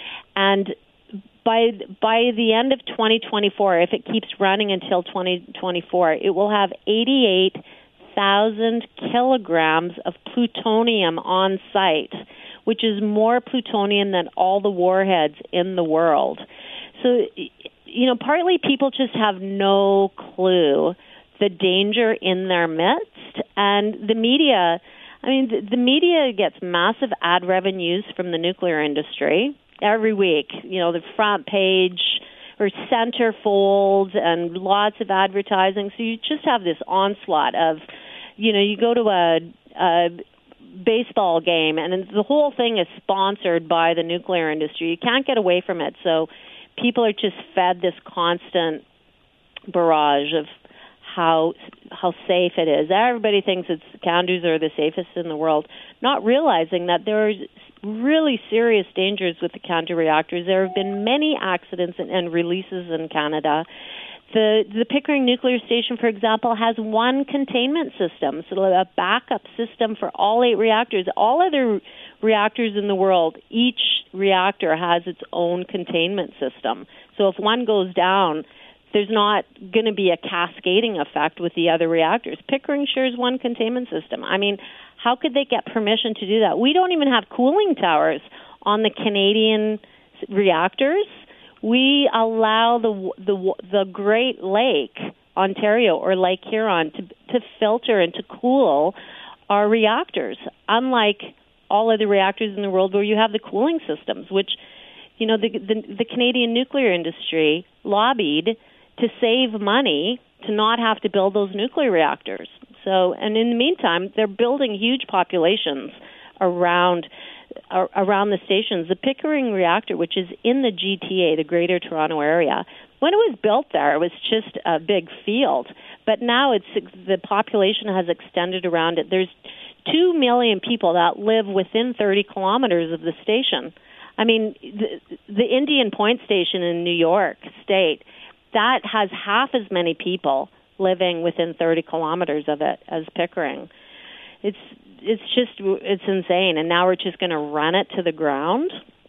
And by by the end of twenty twenty-four, if it keeps running until twenty twenty-four, it will have eighty-eight thousand kilograms of plutonium on site, which is more plutonium than all the warheads in the world. So, you know, partly people just have no clue the danger in their midst. And the media, I mean, the, the media gets massive ad revenues from the nuclear industry every week. You know, the front page or centerfold and lots of advertising. So you just have this onslaught of, you know, you go to a, a baseball game and the whole thing is sponsored by the nuclear industry. You can't get away from it. So people are just fed this constant barrage of how how safe it is. Everybody thinks it's CANDUs are the safest in the world, not realizing that there are really serious dangers with the CANDU reactors. There have been many accidents and, and releases in Canada. The the Pickering Nuclear Station, for example, has one containment system, so a backup system for all eight reactors. All other reactors in the world, each reactor has its own containment system. So if one goes down, there's not going to be a cascading effect with the other reactors. Pickering shares one containment system. I mean, how could they get permission to do that? We don't even have cooling towers on the Canadian reactors. We allow the the the Great Lake, Ontario, or Lake Huron to to filter and to cool our reactors, unlike all other reactors in the world where you have the cooling systems, which, you know, the the, the Canadian nuclear industry lobbied to save money to not have to build those nuclear reactors. So, and in the meantime, they're building huge populations around uh, around the stations. The Pickering reactor, which is in the G T A, the Greater Toronto Area, when it was built there, it was just a big field. But now it's the population has extended around it. There's two million people that live within thirty kilometers of the station. I mean, the, the Indian Point Station in New York State, that has half as many people living within thirty kilometers of it as Pickering. It's it's just it's insane, and now we're just going to run it to the ground.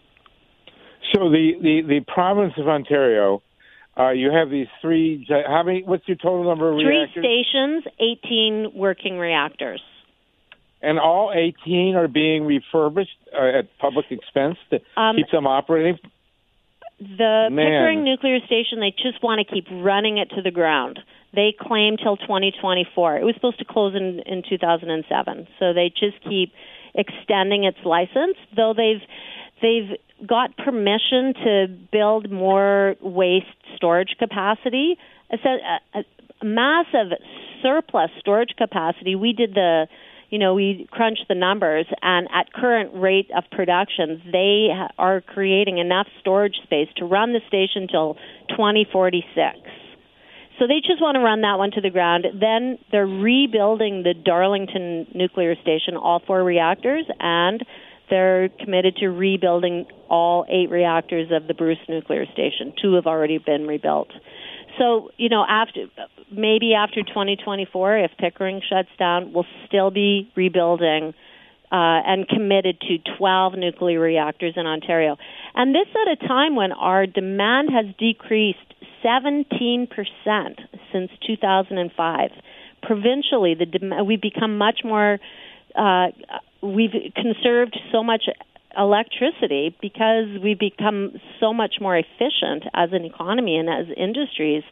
So the, the, the province of Ontario, uh, you have these three. How many? What's your total number of Three reactors? Three stations, eighteen working reactors. And all eighteen are being refurbished uh, at public expense to um, keep them operating? The Man. Pickering Nuclear Station, they just want to keep running it to the ground. They claim till twenty twenty-four. It was supposed to close in, in two thousand seven, so they just keep extending its license, though they've they've got permission to build more waste storage capacity, a, a, a massive surplus storage capacity. We did the You know, we crunched the numbers, and at current rate of production, they ha- are creating enough storage space to run the station till twenty forty-six. So they just want to run that one to the ground. Then they're rebuilding the Darlington Nuclear Station, all four reactors, and they're committed to rebuilding all eight reactors of the Bruce Nuclear Station. Two have already been rebuilt. So, you know, after maybe after twenty twenty-four, if Pickering shuts down, we'll still be rebuilding uh, and committed to twelve nuclear reactors in Ontario. And this at a time when our demand has decreased seventeen percent since two thousand five. Provincially, the dem- we've become much more, uh, we've conserved so much electricity because we've become so much more efficient as an economy and as industries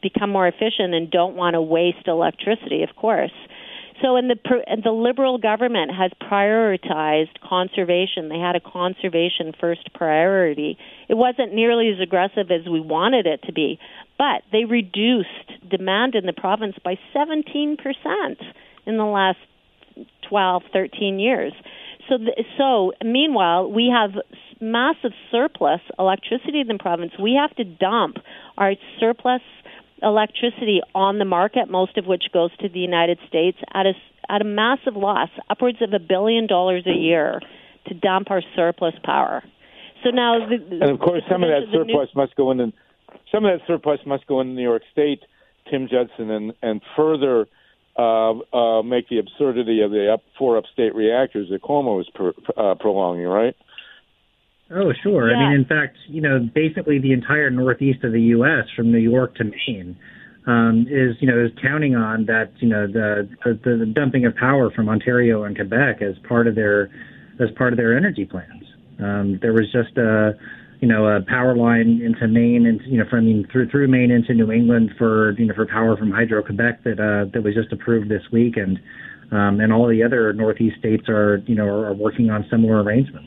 become more efficient and don't want to waste electricity, of course. So in the the Liberal government has prioritized conservation. They had a conservation first priority. It wasn't nearly as aggressive as we wanted it to be, but they reduced demand in the province by seventeen percent in the last twelve, thirteen years. So, th- so meanwhile, we have massive surplus electricity in the province. We have to dump our surplus electricity on the market, most of which goes to the United States, at a, at a massive loss, upwards of a billion dollars a year, to dump our surplus power. So now, the, and of course, some of that surplus new- must go in. Some of that surplus must go into New York State, Tim Judson, and and further uh, uh, make the absurdity of the up, four upstate reactors that Cuomo is per, uh, prolonging, right? Oh, sure. Yeah. I mean, in fact, you know, basically the entire northeast of the U S from New York to Maine um, is, you know, is counting on that, you know, the, the the dumping of power from Ontario and Quebec as part of their as part of their energy plans. Um, there was just a, you know, a power line into Maine and, you know, from through through Maine into New England for, you know, for power from Hydro-Quebec that uh, that was just approved this week, and um, and all the other northeast states are, you know, are working on similar arrangements.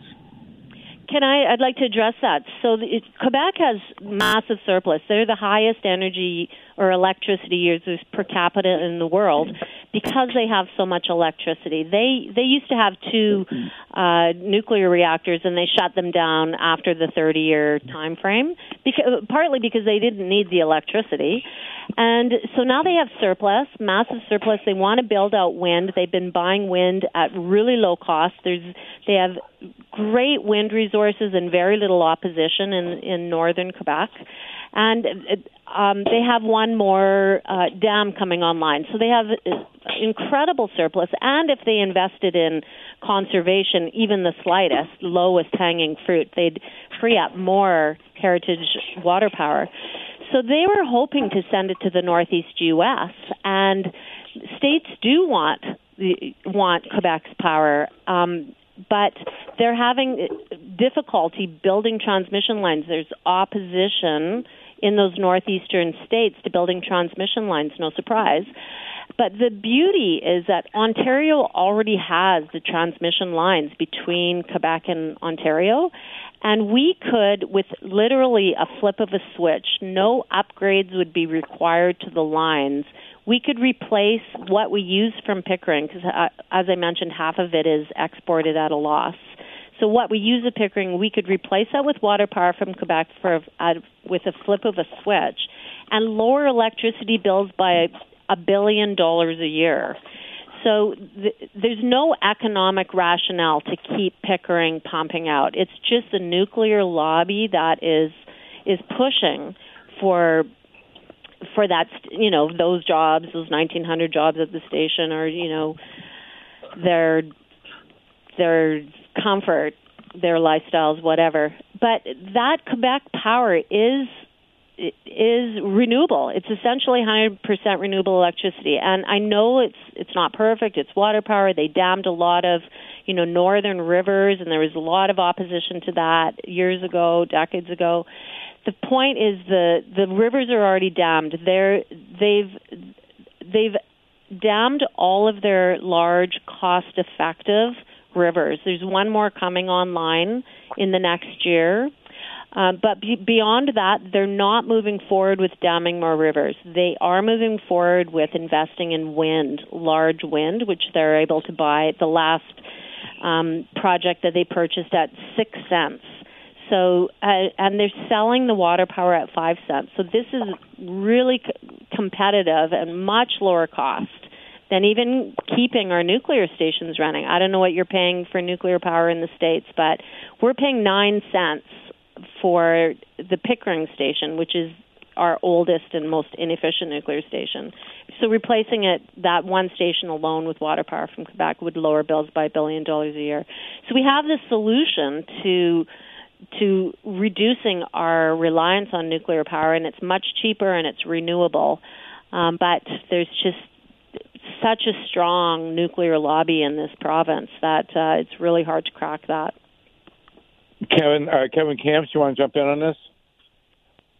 Can I? I'd like to address that. So the, it, Quebec has massive surplus. They're the highest energy or electricity users per capita in the world because they have so much electricity. They they used to have two uh, nuclear reactors, and they shut them down after the thirty-year time frame, because, partly because they didn't need the electricity. And so now they have surplus, massive surplus. They want to build out wind. They've been buying wind at really low cost. There's, they have great wind resources and very little opposition in, in northern Quebec. And um, they have one more uh, dam coming online. So they have incredible surplus. And if they invested in conservation, even the slightest, lowest hanging fruit, they'd free up more heritage water power. So they were hoping to send it to the Northeast U S, and states do want want Quebec's power, um, but they're having difficulty building transmission lines. There's opposition in those northeastern states to building transmission lines, no surprise. But the beauty is that Ontario already has the transmission lines between Quebec and Ontario, and we could, with literally a flip of a switch, no upgrades would be required to the lines. We could replace what we use from Pickering, because uh, as I mentioned, half of it is exported at a loss. So what we use at Pickering, we could replace that with water power from Quebec for uh, with a flip of a switch, and lower electricity bills by a billion dollars a year. So th- there's no economic rationale to keep Pickering pumping out. It's just the nuclear lobby that is is pushing for for that, you know, those jobs, those nineteen hundred jobs at the station, or, you know, their their comfort, their lifestyles, whatever. But that Quebec power is is renewable. It's essentially one hundred percent renewable electricity. And I know it's it's not perfect. It's water power. They dammed a lot of, you know, northern rivers, and there was a lot of opposition to that years ago, decades ago. The point is the the rivers are already dammed. They're they've they've dammed all of their large, cost-effective rivers. There's one more coming online in the next year. Uh, but be- beyond that, they're not moving forward with damming more rivers. They are moving forward with investing in wind, large wind, which they're able to buy. The last um, project that they purchased at six cents. So, uh, and they're selling the water power at five cents. So this is really c- competitive and much lower cost than even keeping our nuclear stations running. I don't know what you're paying for nuclear power in the States, but we're paying nine cents for the Pickering station, which is our oldest and most inefficient nuclear station. So replacing it, that one station alone with water power from Quebec would lower bills by a billion dollars a year. So we have this solution to to reducing our reliance on nuclear power, and it's much cheaper and it's renewable. Um, but there's just such a strong nuclear lobby in this province that uh, it's really hard to crack that. Kevin, uh, Kevin Camps, you want to jump in on this?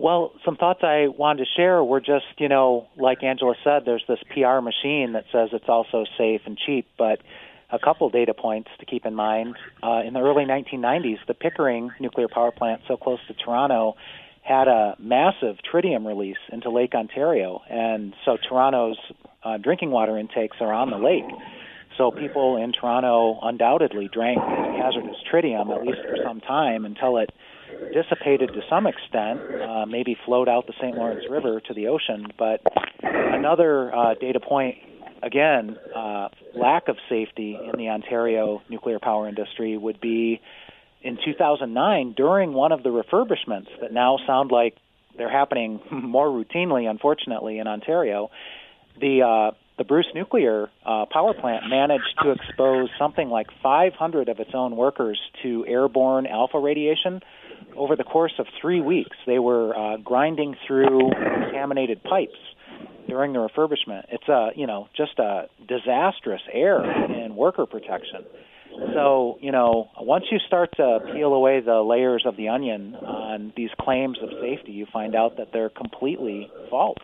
Well, some thoughts I wanted to share were just, you know, like Angela said, there's this P R machine that says it's also safe and cheap, but a couple data points to keep in mind. Uh, in the early nineteen nineties, the Pickering nuclear power plant, so close to Toronto, had a massive tritium release into Lake Ontario, and so Toronto's uh, drinking water intakes are on the lake. So people in Toronto undoubtedly drank hazardous tritium, at least for some time, until it dissipated to some extent, uh, maybe flowed out the Saint Lawrence River to the ocean. But another uh, data point, again, uh, lack of safety in the Ontario nuclear power industry would be in two thousand nine, during one of the refurbishments that now sound like they're happening more routinely, unfortunately, in Ontario, the uh, the Bruce Nuclear uh, Power Plant managed to expose something like five hundred of its own workers to airborne alpha radiation over the course of three weeks. They were uh, grinding through contaminated pipes during the refurbishment. It's a, you know, just a disastrous error in worker protection. So, you know, once you start to peel away the layers of the onion on these claims of safety, you find out that they're completely false.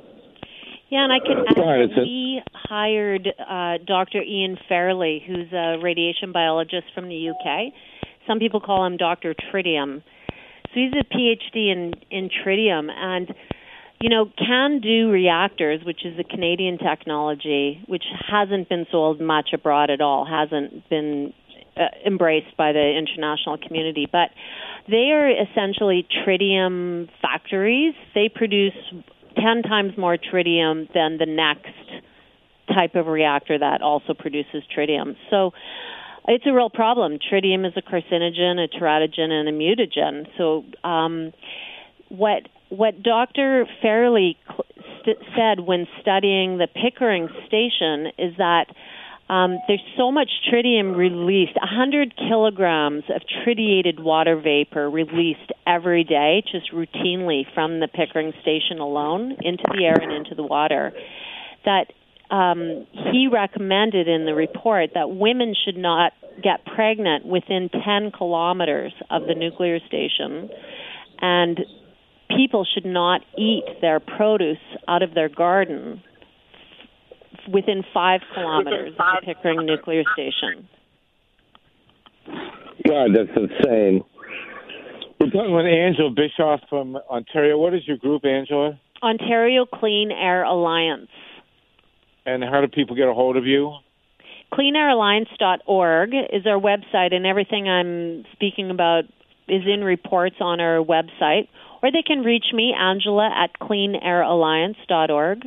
Yeah, and I could add that we hired uh, Doctor Ian Fairley, who's a radiation biologist from the U K. Some people call him Doctor Tritium. So he's a P H D in, in tritium. And, you know, CANDU reactors, which is a Canadian technology, which hasn't been sold much abroad at all, hasn't been uh, embraced by the international community. But they are essentially tritium factories. They produce ten times more tritium than the next type of reactor that also produces tritium. So it's a real problem. Tritium is a carcinogen, a teratogen, and a mutagen. So um, what what Doctor Fairley st- said when studying the Pickering station is that um, there's so much tritium released, one hundred kilograms of tritiated water vapor released every day, just routinely from the Pickering station alone into the air and into the water, that um, he recommended in the report that women should not get pregnant within ten kilometers of the nuclear station, and people should not eat their produce out of their garden within five kilometers of the Pickering nuclear station. God, that's insane. We're talking with Angela Bischoff from Ontario. What is your group, Angela? Ontario Clean Air Alliance. And how do people get a hold of you? clean air alliance dot org is our website, and everything I'm speaking about is in reports on our website. Or they can reach me, Angela, at clean air alliance dot org.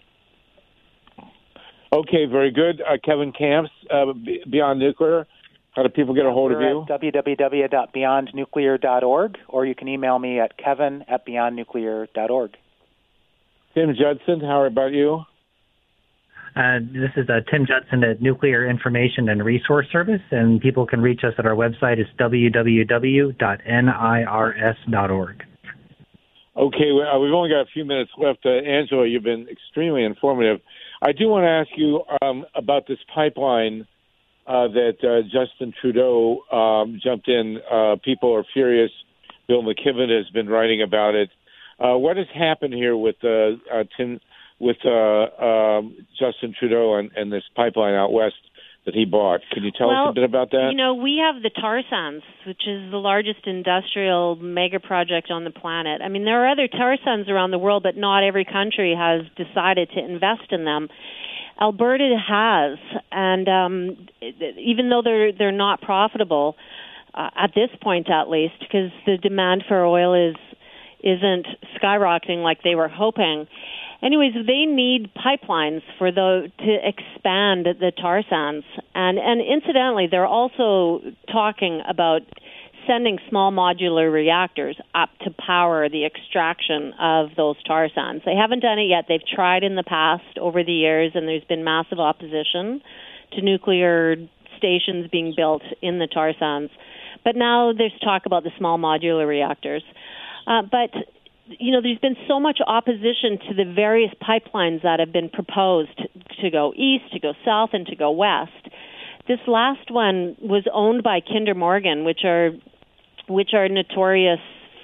Okay, very good. Uh, Kevin Camps, uh, Beyond Nuclear. How do people get a hold of you? w w w dot beyond nuclear dot org, or you can email me at kevin at beyond nuclear dot org. Tim Judson, how about you? Uh, this is uh, Tim Judson at Nuclear Information and Resource Service, and people can reach us at our website. It's w w w dot n i r s dot org. Okay, well, we've only got a few minutes left. Uh, Angela, you've been extremely informative. I do want to ask you um, about this pipeline uh, that uh, Justin Trudeau um, jumped in. Uh, people are furious. Bill McKibben has been writing about it. Uh, what has happened here with uh, uh, Tim, with uh, um, Justin Trudeau and, and this pipeline out west that he bought? Can you tell well, us a bit about that? You know, we have the tar sands, which is the largest industrial mega project on the planet. I mean, there are other tar sands around the world, but not every country has decided to invest in them. Alberta has, and um, even though they're they're not profitable uh, at this point, at least, because the demand for oil is isn't skyrocketing like they were hoping. Anyways, they need pipelines for the to expand the tar sands, and and incidentally, they're also talking about sending small modular reactors up to power the extraction of those tar sands. They haven't done it yet. They've tried in the past over the years, and there's been massive opposition to nuclear stations being built in the tar sands. But now there's talk about the small modular reactors. Uh, but you know, there's been so much opposition to the various pipelines that have been proposed to go east, to go south, and to go west. This last one was owned by Kinder Morgan, which are which are notorious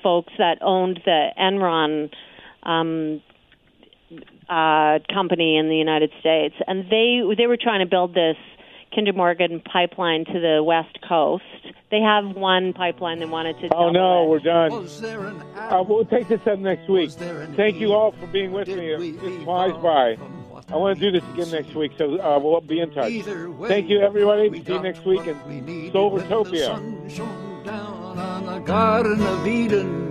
folks that owned the Enron um, uh, company in the United States, and they they were trying to build this Kinder Morgan pipeline to the West Coast. They have one pipeline they wanted to. Oh no, it. we're done. Uh, we'll take this up next week. Thank you all for being with me. It flies by. I want to do this again next week, so uh, we'll be in touch. Thank you, everybody. See you next week in Solartopia. Garden of Eden.